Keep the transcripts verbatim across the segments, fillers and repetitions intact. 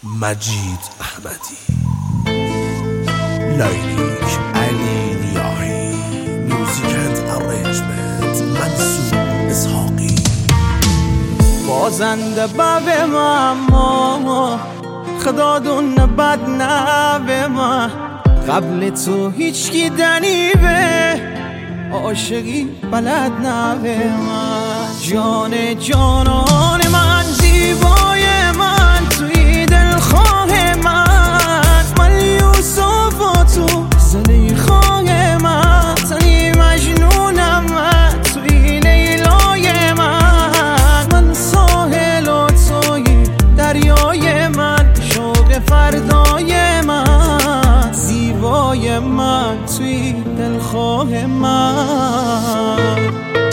مجید احمدی، لیلیک علی نیاهی، میوزیک اند ارنجمنت منصور اسحاقی. بازنده باب ما خدا دون بد نبه ما، قبل تو هیچ کی دنیبه عاشقی بلد نبه من. جان جانان من، زیبای من، توی دلخواه من، من یوسف و تو زلیخای من، تنی مجنونم من، توی لیلای من، من ساحل و توی دریای من، شوق فردای من، زیبای من، توی دلخواه من.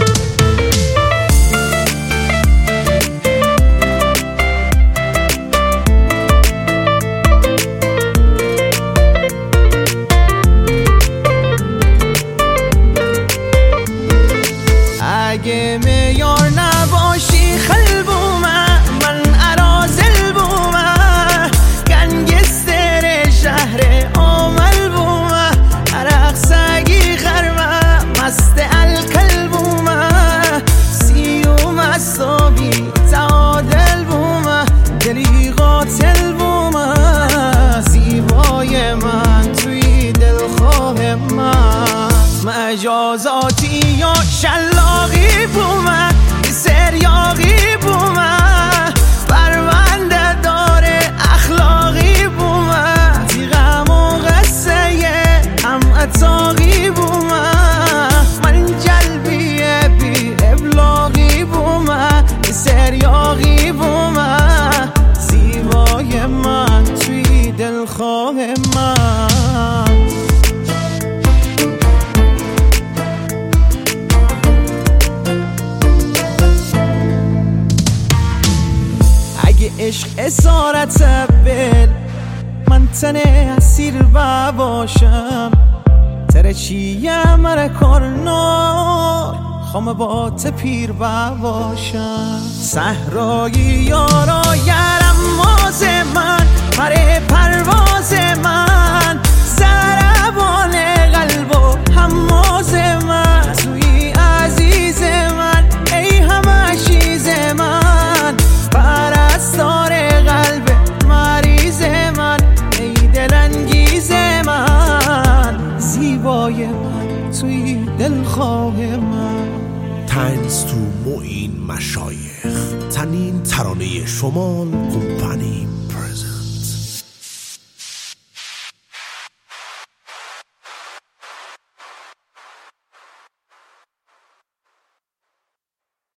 اگه میار نباشی خلبومه، من ارازل بومه، گنگستر شهر آمل بومه، عرق سگی غرمه، مست الکل بومه، سیوم اصابی تعادل بومه، دلی قاتل بومه، زیبای من، توی دلخواه من، مجازاتی یا شلاقی بومه، سریاقی بومه، پرونده داره اخلاقی بومه، تیغم و قصه هم اتاقی بومه، من جلبیه بی ابلاغی بومه، سریاقی بومه، زیبای من، توی دلخواه من. عشق اسارت بل، من تنه اسیر باشم، تره چیه مره کار نار، خام با تپیر باشم، صحرایی یارا یرم ماز من، پره پرواز من، زربان قلب و هماز من، توی عزیز من، ای همه چیز من، پرستار قلب مریض من، ای دلانگیز من، زیبای من، توی دلخواه من. تنز تو معین مشایخ، تنین ترانه شمال کمپانی.